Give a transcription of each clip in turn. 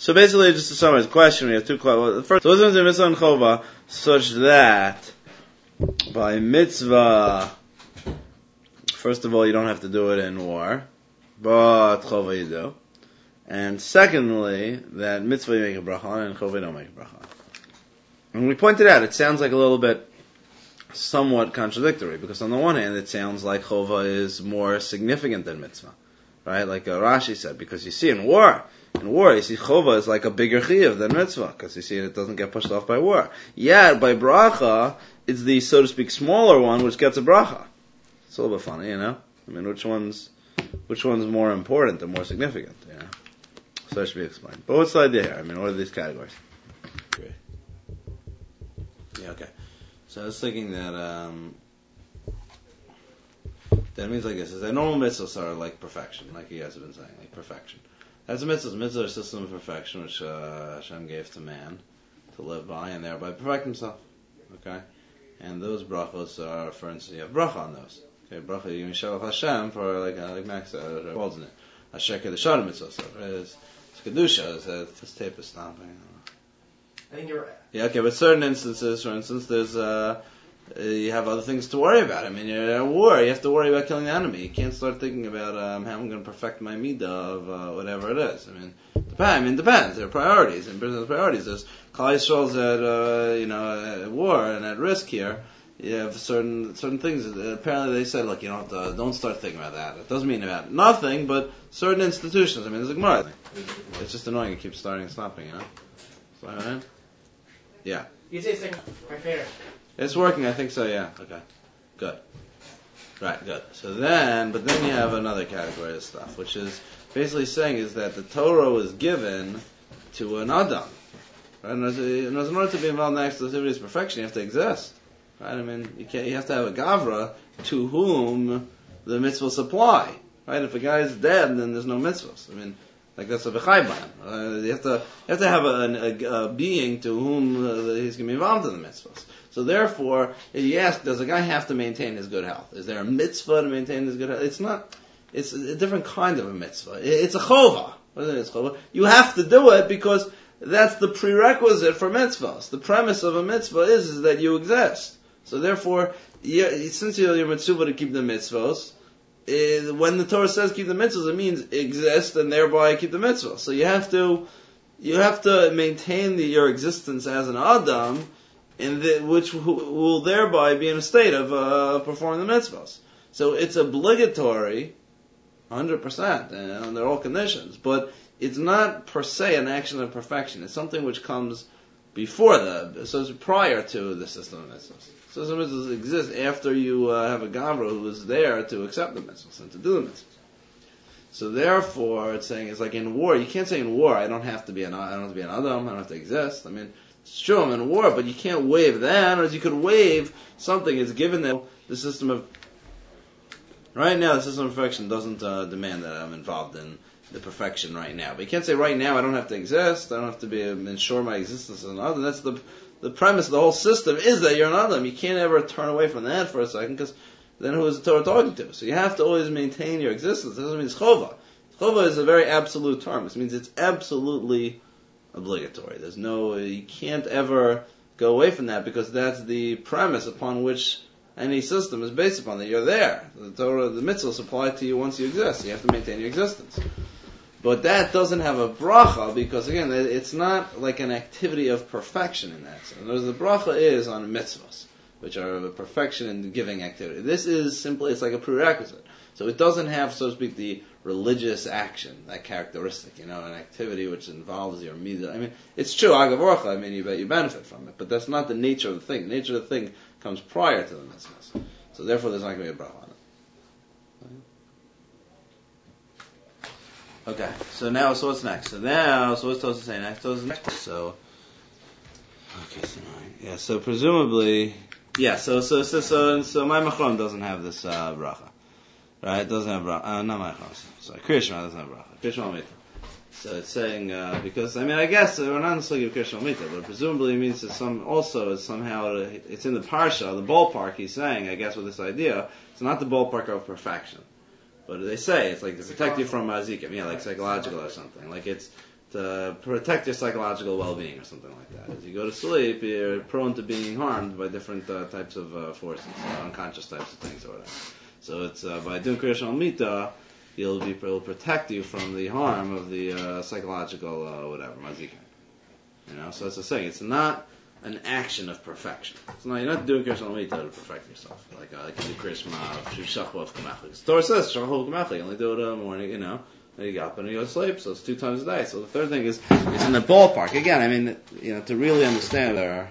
So basically, just to summarize the question, we have two questions. The first, so what's the mitzvah and chova such that by mitzvah, first of all, you don't have to do it in war, but chova you do. And secondly, that mitzvah you make a bracha on and chova you don't make a bracha on. And we pointed out, it sounds like a little bit somewhat contradictory, because on the one hand, it sounds like chova is more significant than mitzvah, right? Like Rashi said, because you see in war, you see chova is like a bigger chiyuv than mitzvah, because you see it doesn't get pushed off by war. Yet, by bracha, it's the, so to speak, smaller one which gets a bracha. It's a little bit funny, you know? I mean, which one's more important or more significant, you know? So that should be explained. But what's the idea here? I mean, what are these categories? Great. Yeah, okay. So I was thinking that means like this, is that normal mitzvahs are like perfection, like you guys have been saying, like perfection. That's a mitzvah. Mitzvah is a system of perfection which Hashem gave to man to live by and thereby perfect himself. Okay? And those brachos are, for instance, you have bracha on those. Okay, bracha, you Mishalach Hashem for like Max said, calls in it. Asher Kedusha mitzvah. So it's Kedusha, this tape is stopping. I think you're right. Yeah, okay, but certain instances, for instance, there's you have other things to worry about. I mean, you're at war, you have to worry about killing the enemy. You can't start thinking about how I'm going to perfect my midah of whatever it is. I mean, it depends. There are priorities, and business priorities. There's Klal Yisrael's at war and at risk here. You have certain things. Apparently, they said, look, you don't start thinking about that. It doesn't mean about nothing, but certain institutions. I mean, there's a Gemara. It's just annoying. It keeps starting and stopping. You know. So, right? Yeah. You say it's my favorite. It's working, I think so, yeah. Okay. Good. Right, good. So then you have another category of stuff, which is basically saying is that the Torah was given to an Adam. Right? And in order to be involved in exclusivity's perfection, you have to exist. Right? I mean, you have to have a Gavra to whom the mitzvahs apply. Right? If a guy is dead, then there's no mitzvahs. I mean, like that's a b'chayban. You have to have a being to whom he's going to be involved in the mitzvahs. So therefore, if you ask, does a guy have to maintain his good health? Is there a mitzvah to maintain his good health? It's not. It's a different kind of a mitzvah. It's a chova. What is it? It's chova. You have to do it because that's the prerequisite for mitzvahs. The premise of a mitzvah is that you exist. So therefore, since you're mitzvah to keep the mitzvahs, when the Torah says keep the mitzvahs, it means exist and thereby keep the mitzvahs. So you have to maintain your existence as an Adam, which will thereby be in a state of performing the mitzvahs. So it's obligatory, 100%, under all conditions, but it's not per se an action of perfection. It's something which comes before so it's prior to the system of mitzvahs. So some mitzvahs exist after you have a gavra who is there to accept the mitzvahs and to do the mitzvahs. So therefore, it's saying it's like in war. You can't say in war I don't have to be an Adam, I don't have to exist. I mean, it's true I'm in war, but you can't waive that, or you could waive something. It's given that the system of right now, the system of perfection doesn't demand that I'm involved in the perfection right now. But you can't say right now I don't have to exist. I don't have to ensure my existence as an Adam. That's the premise of the whole system is that you're an Adam. You can't ever turn away from that for a second, because then who is the Torah talking to? So you have to always maintain your existence. It doesn't mean it's chova. Chova is a very absolute term. It means it's absolutely obligatory. You can't ever go away from that, because that's the premise upon which any system is based upon, that you're there. The Torah, the mitzvahs apply to you once you exist. You have to maintain your existence. But that doesn't have a bracha, because again, it's not like an activity of perfection in that sense. The bracha is on mitzvahs, which are the perfection in the giving activity. This is simply, it's like a prerequisite. So it doesn't have, so to speak, the religious action, that characteristic, an activity which involves your midah. I mean, it's true, agav orcha, I mean, you benefit from it, but that's not the nature of the thing. The nature of the thing comes prior to the mitzvahs. So therefore, there's not going to be a bracha on it. Okay, so what's next? So what's Tosfos say next? So presumably, so my machron doesn't have this bracha, right? It doesn't have bracha. Not my machron. Sorry, Kriya Shema doesn't have bracha. Kriya Shema Mita. So it's saying because I guess we're not necessarily Kriya Shema Mita, but presumably it means that somehow it's in the parsha, the ballpark. He's saying, I guess, with this idea, it's not the ballpark of perfection. But they say it's like to protect you from mazikim, like psychological or something. Like it's to protect your psychological well-being or something like that. As you go to sleep, you're prone to being harmed by different types of forces, unconscious types of things or whatever. So it's by doing Kriyash al Mita, it'll protect you from the harm of the psychological whatever mazikin. So that's the thing. It's not an action of perfection. It's not, you're not doing Kriyash al Mita to perfect yourself. Like you do Kriyash Ma'av, Shachov Kamachli. The Torah says Shachov Kamachli. You only do it in the morning, and you get up and you go to sleep, so it's 2 times a day. So the third thing is it's in the ballpark. Again, I mean, to really understand there,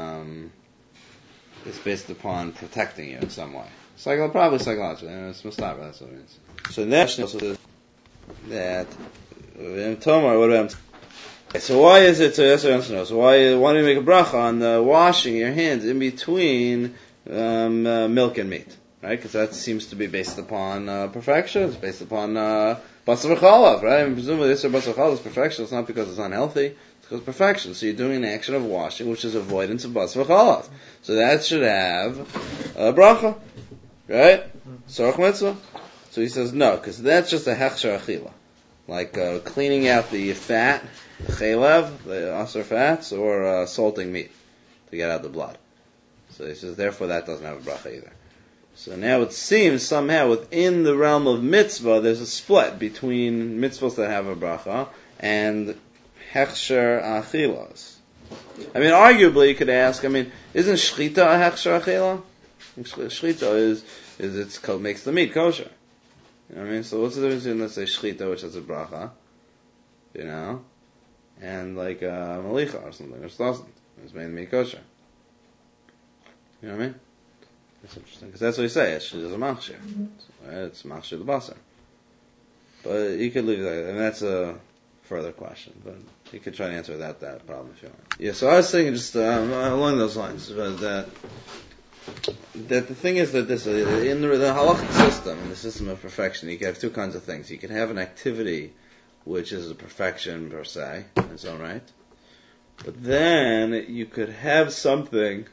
it's based upon protecting you in some way. Probably psychologically. It's Mustafa, that's what it means. So that's also that. Tomar, what about? So why is it? So that's what I want to know. So why do you make a bracha on the washing your hands in between milk and meat? Right? Because that seems to be based upon perfection. It's based upon basar v'chalav, right? I mean, presumably this basar v'chalav is perfection. It's not because it's unhealthy. It's because of perfection. So you're doing an action of washing, which is avoidance of basar v'chalav. So that should have a bracha, right? Sorach mitzvah. So he says no, because that's just a hechsher achila, like cleaning out the fat, the chaylev, the asar fats, or salting meat to get out the blood. So he says therefore that doesn't have a bracha either. So now it seems somehow within the realm of mitzvah, there's a split between mitzvahs that have a bracha and hechsher achilas. I mean, arguably you could ask, isn't shchita a hechsher achila? Shchita is it makes the meat kosher. You know what I mean? So what's the difference between, let's say, shchita, which has a bracha, and like malicha or something, which doesn't. It's made the meat kosher. You know what I mean? That's interesting, because that's what you say. It's a machshir. Right? It's machshir the basar. But you could leave that, and that's a further question. But you could try to answer that problem if you want. Yeah. So I was thinking just along those lines, that the thing is that this in the halachic system, in the system of perfection, you can have 2 kinds of things. You can have an activity which is a perfection per se, in its own right, but then you could have something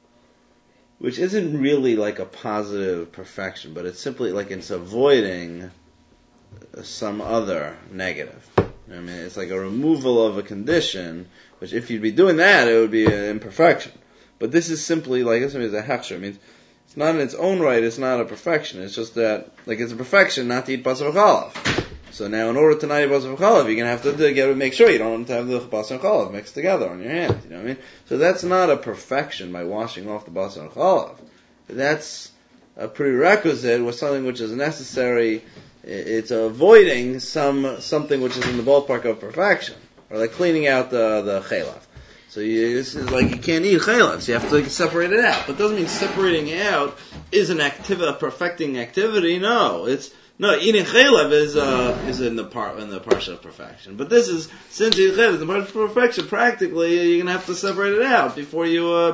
which isn't really like a positive perfection, but it's simply like it's avoiding some other negative. It's like a removal of a condition, which if you'd be doing that, it would be an imperfection. But this is simply like, this is a hechsher. It means it's not in its own right, it's not a perfection. It's just that, like, it's a perfection not to eat basar v'chalav. So now, in order to not eat basar v'chalav, you're going to have to make sure you don't have the basar v'chalav mixed together on your hand. You know what I mean? So that's not a perfection by washing off the basar v'chalav. That's a prerequisite with something which is necessary. It's avoiding something which is in the ballpark of perfection, or like cleaning out the chaylev. So it's like you can't eat chaylev, so you have to separate it out. But it doesn't mean separating it out is an a perfecting activity. No, eating chaylev is in the parsha of perfection. But this is, since eating chaylev is the parsha of perfection, practically you're gonna have to separate it out before you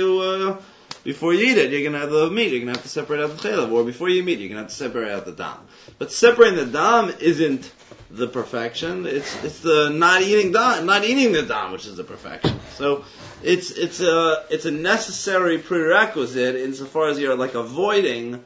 eat it. You're gonna have the meat. You're gonna have to separate out the chaylev, or before you eat, you're gonna have to separate out the dam. But separating the dam isn't the perfection. It's the not eating the dam, which is the perfection. So it's a necessary prerequisite insofar as you're like avoiding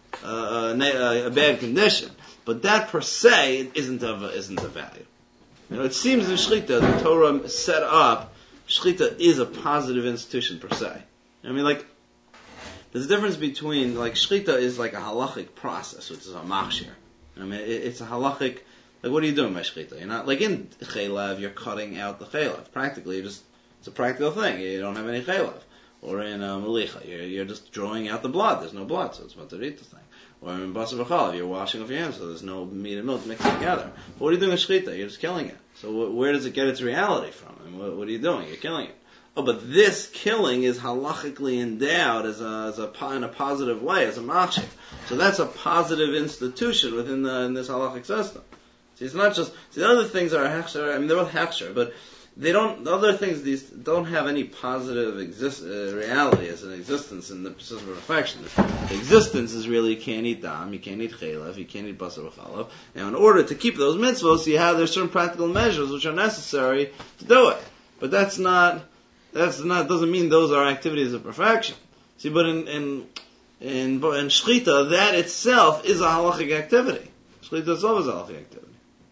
a bad condition. But that per se isn't of value. It seems in Shechita the Torah set up Shechita is a positive institution per se. There's a difference between, like, Shechita is like a halachic process, which is a machshir. It's a halachic. Like, what are you doing by shechita? You're not, like in chaylev, you're cutting out the chaylev. Practically, it's a practical thing. You don't have any chaylev. Or in malicha, you're just drawing out the blood. There's no blood, so it's matarita thing. Or in basar v'chalav, you're washing off your hands, so there's no meat and milk mixed together. But what are you doing with shechita? You're just killing it. So where does it get its reality from? What are you doing? You're killing it. Oh, but this killing is halachically endowed in a positive way, as a machshir. So that's a positive institution in this halachic system. See, it's not just, the other things are hechsher, they're both hechsher, but the other things, these don't have any positive reality as an existence in the system of perfection. The existence is really, you can't eat dam, you can't eat chaylev, you can't eat basar v'chalav. Now, in order to keep those mitzvos, there's certain practical measures which are necessary to do it. But doesn't mean those are activities of perfection. See, but in shechita, that itself is a halachic activity. Shechita itself is a halachic activity.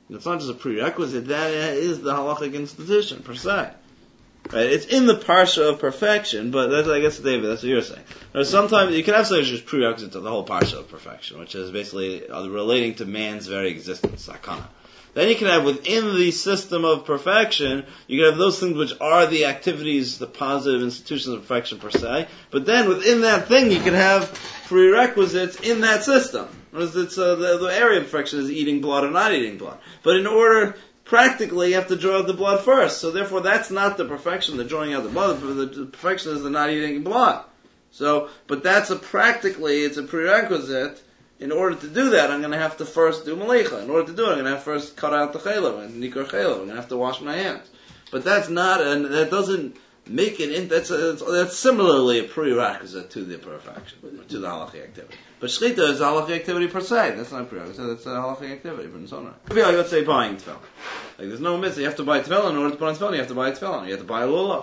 It's not just a prerequisite, that is the halachic institution, per se. Right? It's in the parsha of perfection, but that's, I guess, David, that's what you're saying. Now, sometimes you can have something that's just prerequisite to the whole parsha of perfection, which is basically relating to man's very existence, sakana. Then you can have within the system of perfection, you can have those things which are the activities, the positive institutions of perfection per se, but then within that thing you can have prerequisites in that system. It's, the area of perfection is eating blood or not eating blood. But in order, practically, you have to draw out the blood first. So therefore that's not the perfection, the drawing out the blood, but the perfection is the not eating blood. So, but that's it's a prerequisite. In order to do that, I'm going to have to first do malicha. In order to do it, I'm going to have to first cut out the chaylev and nikar chaylev. I'm going to have to wash my hands. But that's not, and that doesn't make it. That's similarly a prerequisite to the perfection, to the halachic activity. But shchita is a halachic activity per se. That's not a prerequisite. That's a halachic activity. But it's not. Maybe like, let's say buying tefillin. Like there's no mitzvah. You have to buy tefillin in order to put on tefillin. You have to buy tefillin. You have to buy a lulav.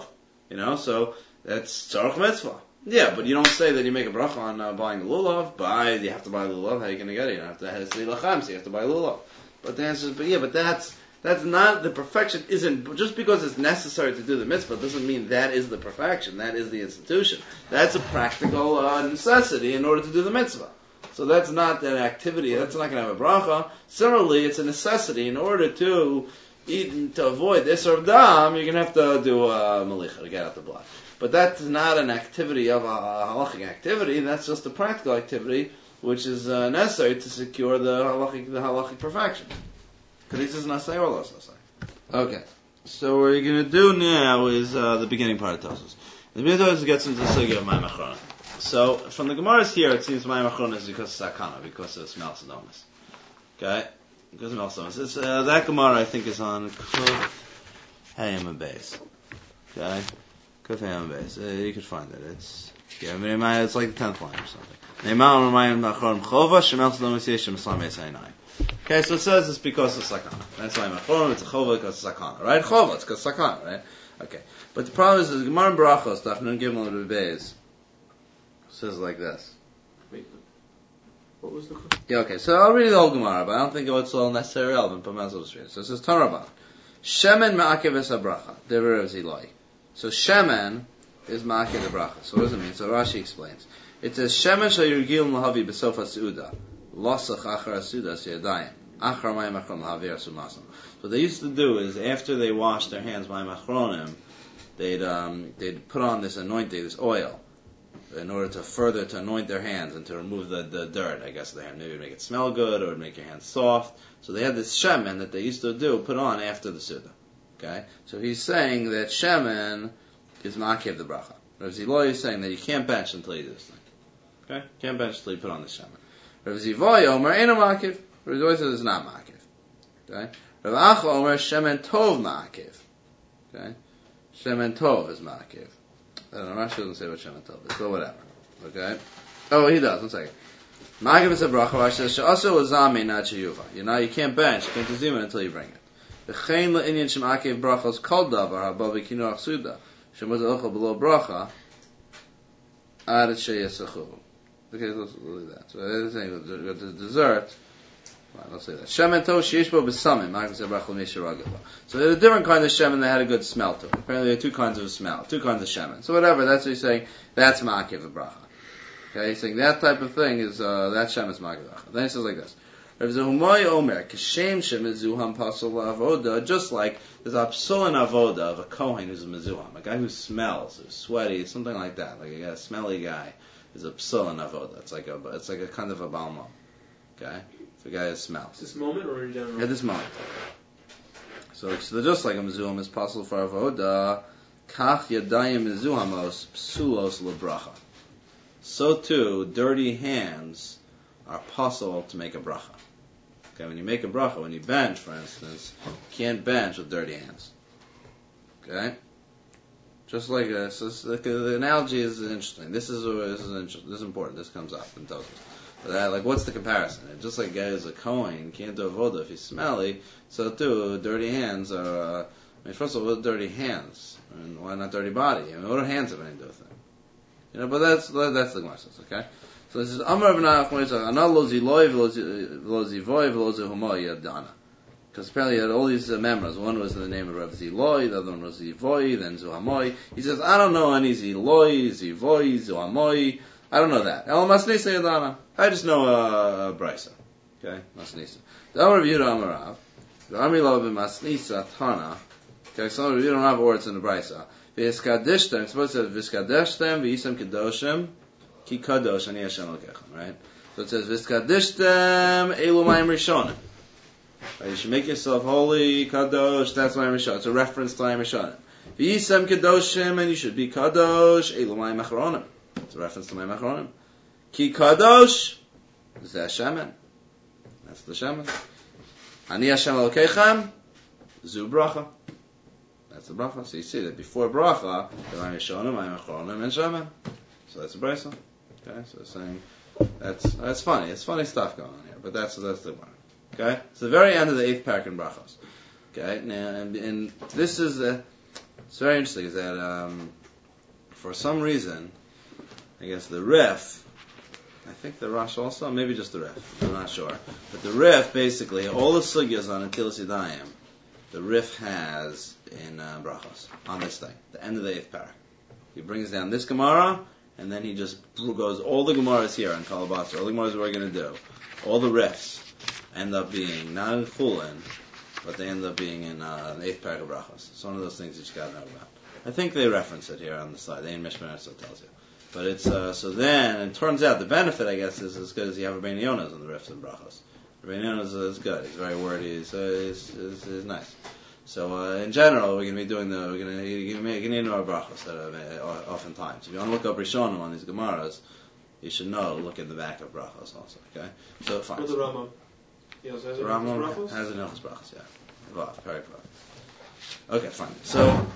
So that's tzarich mitzvah. Yeah, but you don't say that you make a bracha on buying a lulav. You have to buy a lulav. How are you going to get it? You don't have to have lacham, so you have to buy a lulav. But the answer is, but that's not, the perfection isn't, just because it's necessary to do the mitzvah doesn't mean that is the perfection, that is the institution. That's a practical necessity in order to do the mitzvah. So that's not an activity, that's not going to have a bracha. Similarly, it's a necessity in order to eat, to avoid this or dam, you're going to have to do a malicha to get out the blood. But that's not an activity of a halachic activity, that's just a practical activity which is necessary to secure the halachic perfection. Because this is nasei or los nasei. Okay, so what you're going to do now is the beginning part of Tosfos. The beginning of Tosfos gets into the sugya of Mayim Achronim. So from the Gemara's here, it seems Mayim Achronim is because of sakana, because of smell sodomus. Okay, because of smell sodomus. That Gemara I think is on Kuf Hayim Beis. Okay, Kuf Hayim Beis. You could find it. It's like the 10th line or something. Ne'eman Mayim Achronim chova shemel sodomus yeshem eslam esaynai. Okay, so it says it's because of sakana. That's why I'm it's a chova because of sakana, right? Chova, it's because of sakana, right? Okay. But the problem is, the Gemara in Brachos, Dafnun Gimel and Beis, says like this. Wait, what was the? Yeah, okay. So I'll read the whole Gemara, but I don't think it's all necessarily relevant. But I'll just read it. So it says Tanraban, Shemen ma'akev es habracha, dever of ziloi. So Shemen is ma'akev the bracha. So what does it mean? So Rashi explains. It says Shemen shal yirgil lahavi b'sofa seuda. Losach achar asudas yadayim. Achar mayim achron lahavir asumasam. So what they used to do is, after they washed their hands mayim achronim, they'd put on this anointing, this oil, in order to anoint their hands and to remove the dirt, I guess, of the hand. Maybe make it smell good, or make your hands soft. So they had this shemen that they used to put on after the Suda. Okay? So he's saying that shemen is ma'akev the bracha. Rav Ziloi is saying that you can't bench until you do this thing. Okay? Can't bench until you put on the shemen. Rav Zivoi Omer Eino Ma'akev. Rav Zivoi says it's not Ma'akev. Okay? Rav Acha Omer Shemen Tov Ma'akev. Okay? Shemen Tov is Ma'akev. I don't know, Rashi doesn't say what Shemen Tov is, but whatever. Okay? Oh, he does, one second. Ma'akev is a bracha, Rashi says, She'aso Lazami not Sheyuva. You can't bench, you can't do it until you bring it. V'chein le'inyan Shem'akev brachos kol davar haba v'kinuach suda. Shemuz ochel below bracha ad she'yasachu. Okay, let's do that. So the thing with the dessert, let's say that. Shemen tov sheishbo b'samim. So there's a different kind of shemen that had a good smell to it. Apparently there are two kinds of smell, two kinds of shemen. So whatever, that's what he's saying, that's ma'akev a bracha. Okay, he's saying that type of thing is, that shemen is ma'akev a bracha. Then he says like this. Rav Zehumai Omer, Kashem Shem Mezuham Pasol Avoda, just like there's a psul in Avoda of a Kohen who's a Mezuham, a guy who smells, who's sweaty, something like that, like a smelly guy. Is a psul in avoda. It's like a kind of a balmo. Okay? It's a guy who smells. This moment or in general? At this moment. So just like a mezuham is possible for avoda, kach yadayim mezuhamos psulos lebracha. So too, dirty hands are possible to make a bracha. Okay, when you make a bracha, when you bench, for instance, you can't bench with dirty hands. Okay? Just like this, the analogy is interesting. This is interesting. This is important. This comes up in Tosfos. But like, what's the comparison? Just like a guy who's a Kohen can't do avoda if he's smelly, so too dirty hands are. First of all, what are dirty hands? Why not dirty body? What do hands have anything to do with it? But that's the Gemara says. Okay. So this is Amar Rav Nachman. Ana lo ziloi v'lo zivoy v'lo zehumoy yadana. because apparently he had all these members. One was in the name of Rav Ziloi, the other one was Zivoi, then Zuhamoi. He says, I don't know any Ziloi, Zivoi, Zuhamoi. I don't know that. El Masnisa Yadana. I just know Brisa. Okay, Masnisa. The Amar Yehuda Amarav. The Amri Lo B'Masnisa Tana. Okay, so we don't have words in the Brisa. V'Yiskadishtem. It's supposed to say V'Yiskadishtem V'Yisem Kedoshim Ki Kadosh Ani Hashem Elokechem. Right. So it says V'Yiskadishtem Elu Mayim Rishonim. Right, you should make yourself holy, kadosh. That's Mayim Rishonim. It's a reference to Mayim Rishonim. V'Yisem Kedoshim, and you should be kadosh. Elu Mayim Achronim. It's a reference to Mayim Achronim. Ki kadosh. Is that Shemen? That's the Shemen. Ani Hashem Elokechem. Zu bracha. That's the bracha. So you see that before bracha, the Mayim Rishonim, Mayim Achronim, and Shemen. So that's a brisa. Okay, so it's saying that's funny. It's funny stuff going on here, but that's the one. Okay, it's the very end of the 8th parak in brachos. Okay, now and this is it's very interesting. Is that for some reason, I guess the Rif, I think the Rosh also, maybe just the Rif, I'm not sure, but the Rif basically all the sugyas on Netilas Yadayim, the Rif has in brachos on this thing, the end of the 8th parak. He brings down this Gemara, and then he just goes all the Gemaras here on Kalabasra, all the Gemaras we're going to do, all the Rifs end up being not in Chulin, but they end up being in the 8th parak of brachos. It's one of those things you just got to know about. I think they reference it here on the slide. They in Mishmar so tells you. But it's so then it turns out the benefit, I guess, is as good as you have Rabbeinu Yonah on the Rifs and brachos. Rabbeinu Yonah is good. He's very wordy. He's nice. So in general, we're going to be doing we're going to need our brachos oftentimes. If you want to look up Rishonim on these Gemaras, you should look in the back of brachos also. Okay, so fine. With the Rambam. He also has the a Rambam has an Ilchos brachos. Yeah, very good. Okay, fine. So.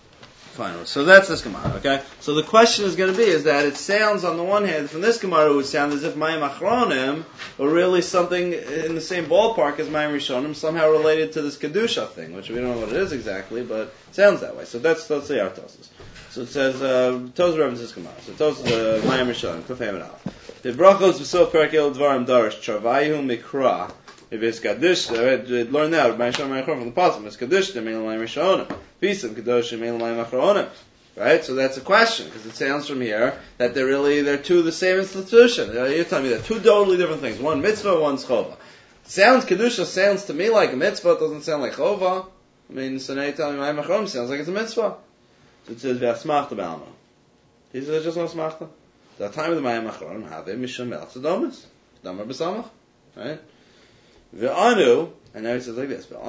Fine. So that's this Gemara, okay? So the question is going to be is that it sounds, on the one hand, from this Gemara, it would sound as if Mayim Achronim were really something in the same ballpark as Mayim Rishonim, somehow related to this Kedusha thing, which we don't know what it is exactly, but it sounds that way. So that's the Artosis. So it says, Toz references Gemara. So Toz Mayim Rishonim, Kuf Hamed Aleph. The brachos v'sof perek el dvarim darish, Charvayu Mikra, if it's Kaddish, learn that, Mayim Rishonim from the Pasuk, it's Kaddish, the Mayim Rishonim. Pisam Kedoshim Ein L'mayim Achronim. Right? So that's a question, because it sounds from here that they're two of the same institution. You're telling me they're two totally different things. One mitzvah, one's chova. Kedusha sounds to me like a mitzvah, it doesn't sound like chova. I mean, so now you're telling me Mayim Achronim sounds like it's a mitzvah. So it says, V'asmachta b'alma. He says, just no smachta. The time of the Mayim Achronim, have mishum melch tzedonus. Damar b'samach. Right? V'anu, and now he says like this,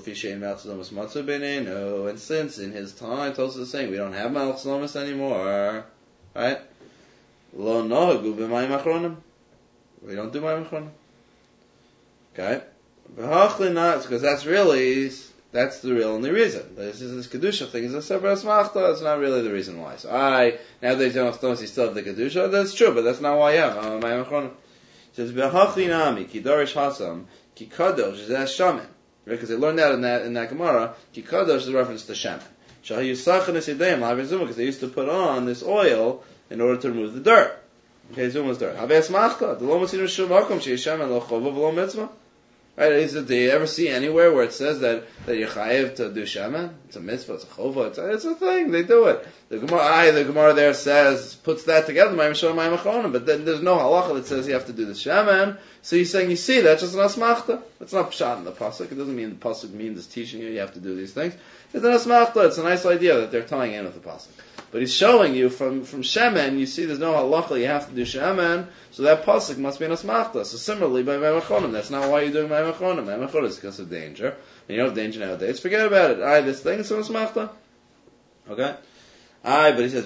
and since in his time, Tosfos is saying we don't have Malach Shlomis anymore, right? Lo nohagu b'mayim achronim. We don't do mayim achronim. Okay? Because that's the real only reason. This Kedusha thing is a separate asmachta, it's not really the reason why. So now they don't you still have the Kedusha, that's true, but that's not why you have mayim achronim. It says, V'hachli nami, ki darish hasam, Ki kadosh is as shaman, because they learned that in that Gemara. Ki kadosh is a reference to shaman. Shahi yusachan esidayim la'avizuma, because they used to put on this oil in order to remove the dirt. Okay, zuma's dirt. Haves machta. The lo matzinu shum makom sheyesh shaman lo chova v'lo mitzvah. Right? Do you ever see anywhere where it says that you're chayiv to do shaman? It's a mitzvah. It's a chova. It's a thing. They do it. The Gemara there puts that together. But then there's no halacha that says you have to do the shaman. So he's saying, you see, that's just an asmachta. It's not pshat in the pasuk. It doesn't mean the pasuk means it's teaching you have to do these things. It's an asmachta. It's a nice idea that they're tying in with the pasuk. But he's showing you from shemen, you see there's no halacha, you have to do shemen, so that pasuk must be an asmachta. So similarly, by Mayim Achronim, that's not why you're doing Mayim Achronim. Mayim Achronim is because of danger. And you don't have danger nowadays. Forget about it. This thing is an asmachta. Okay? But he says,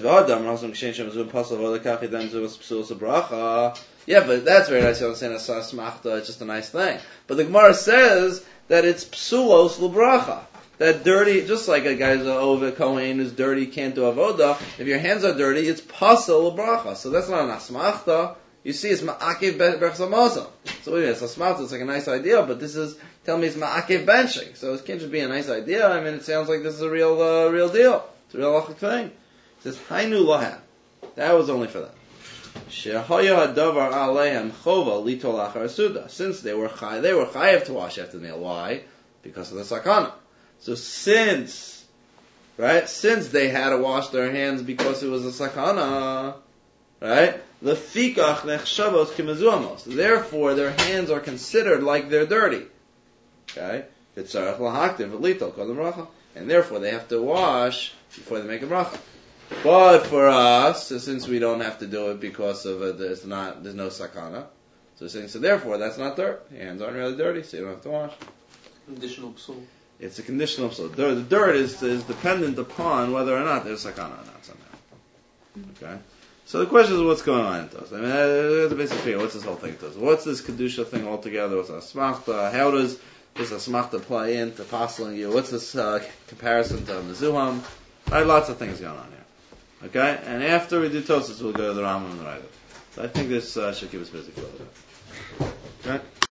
yeah, but that's very nice. You don't say asmachta, it's just a nice thing. But the Gemara says that it's psulos l'bracha. That dirty, just like a guy's over Kohen who's dirty, can't do avoda. If your hands are dirty, it's pasal l'bracha. So that's not an asmachta. You see, it's ma'akev berachas hamazon. So wait a minute, it's asmachta. It's like a nice idea, but this is telling me it's ma'akev benching. So it can't just be a nice idea. I mean, it sounds like this is a real deal. It's a real halachic thing. It says hainu lahem. That was only for them. Shehaya hadavar aleihem chova litol achar suda. Since they were chayav to wash after the meal. Why? because of the sakana. So since they had to wash their hands because it was a sakana, right? Lefikach nechshavos kimezuamos. Therefore, their hands are considered like they're dirty. Okay? And therefore, they have to wash before they make a bracha. But for us, since we don't have to do it because of there's no sakana, so therefore that's not dirt. Your hands aren't really dirty, so you don't have to wash. Conditional psul. It's a conditional psul. The dirt is dependent upon whether or not there's sakana or not somehow. Okay. So the question is, what's going on in Tos? I mean, that's the basic figure. What's this whole thing Tos? What's this kedusha thing altogether? What's asmachta? How does this asmachta play into apostling you? What's this comparison to mezuham? Right, lots of things going on here. Okay, and after we do Tosas, we'll go to the Rambam and the Raiva. So I think this should keep us busy for a little bit.